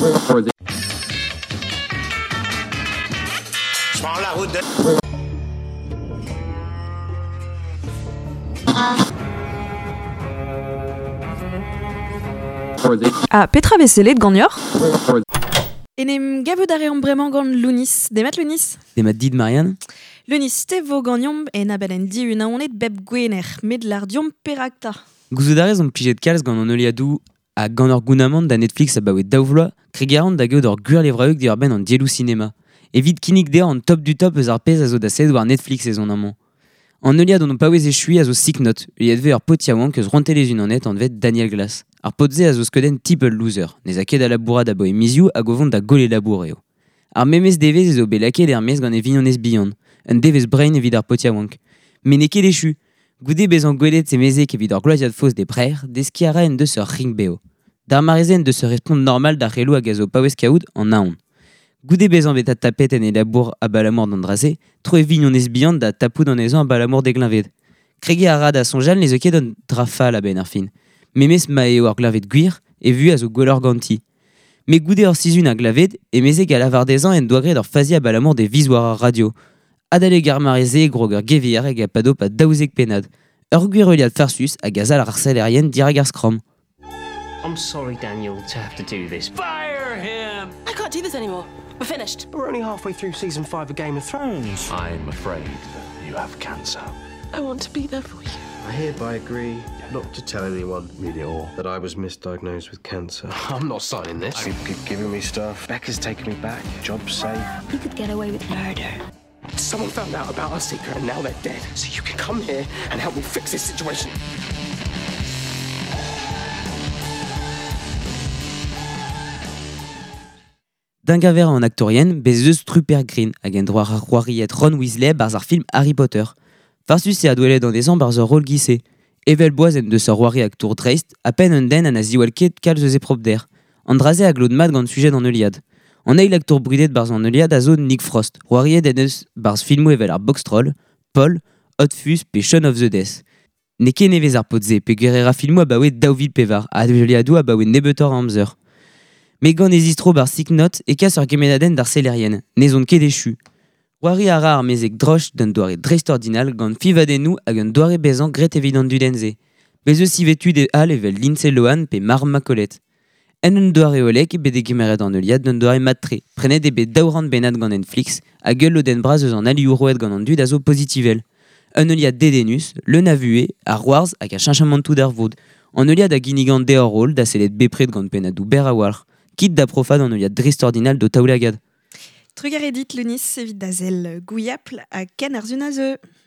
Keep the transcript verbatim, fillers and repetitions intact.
Je prends la route de... Ah, Petra Vesselet de Gagnor. Enem gaveux d'are an bremañ gant Lounis. Demat Lounis? Demat dit Marianne? Lounis, te vo gagnom en abel en di un aonet bep gwener, med lar diom perakta. Gouzout arez an pijet kalz gant an oliadou a gant ur gounamant da Netflix a baouet daouvloa, kregarant da geod ur gwir levraeuk di ur ben an dielou cinéma. Evit kinnig deo an top du top eus ar pez a zo da sed war Netflix ezon amant. An oliad an paouez e chui a zo sick not, uliad ve ur potiaouank eus rontelez un anet an vet Daniel Glass. Ar potze a zo skeudenn People Loser, nez a ket a labourad a boe miziou a govont da gole labour eo. Ar memez devez ezo be laket er mez gant e vignonez bihan, un devez brain evit ar potiaouank. Men ne ket echu, goude bez an gwelet se mezek evit ar gloaziad fos de prer, deski a ra en deus ur ring beo. Dar marezen de se respond normal da relou hag a zo paouez kaout an naon. Goude bez an vet a tapet en e labour a balamour d'an draze, tro e vignonez bihan da tapout an ezan a balamour deglinved. Krege a ra da sonjal ne zo ket an drafal a ben ar fin. Memes ma eo ar glavet gwir, e vu a zo gwellor ganti. Me goude ur sizun a glavet, e mezek a lavardezan en doagret ur fazi a balamour de viz war ar radio. Adale garmareze grog ur gevier hag a pado pa daouzek penad. Ur gwir euliad farsus hag a zal ar salerien dirag ar skrom. I'm sorry, Daniel, to have to do this. Fire him! I can't do this anymore. We're finished. We're only halfway through season five of Game of Thrones. I'm afraid that you have cancer. I want to be there for you. I hereby agree not to tell anyone, really, or that I was misdiagnosed with cancer. I'm not signing this. People keep giving me stuff. Becca's taking me back. Job's safe. You could get away with murder. Someone found out about our secret and now they're dead. So you can come here and help me fix this situation. D'un gaver an aktorien, bez eus Rupert Green hag en droar ar c'hoariet Ron Weasley barz ar film Harry Potter. Farsus e a douelet an ezan barz ur rol gise. Evel boaz en deus ur c'hoari aktour dreist, a pen un den an a ziwal ket kalz eus e prop der. An draze a glod mat gant sujet an euliad. An eil aktour brudet barz an euliad a zo Nick Frost, c'hoariet en eus barz filmou evel ar Boxtroll, Paul, Hot Fuzz pe Shaun of the Death. Ne ket nevez ar potze, pe gerera filmou a baouet daouvil pevar, a euliadou a baouet nebetor amzer. Me gant ez istro bar sick not e kas ur gemenadenn d'ar selerien, ne zont ket echu. C'hoari a ra ar mezek droch d'un doare dreist ordinal gant fivadennou hag un doare bezan gret evidant du denze. Bez eus sivetud e al evel Lindsay Lohan pe Marv Macaulay. En un doare olek bet e gemeret an euliad d'un doare matre, prenet e bet daourant benat gant Netflix, a gueul o den braz eus an alioù roet gant an dud a zo positivel. Un euliad dedenus, le navue, ar Wars hag a chinchamantou d'ar vod. An euliad a ginigant de hor rol da selet bepred gant penadou ber a war. Kit da profad an euliad drist ordinal do taoulagad. Trugar edit Lounis evit da zel gouiapl a ken ar zunazeu.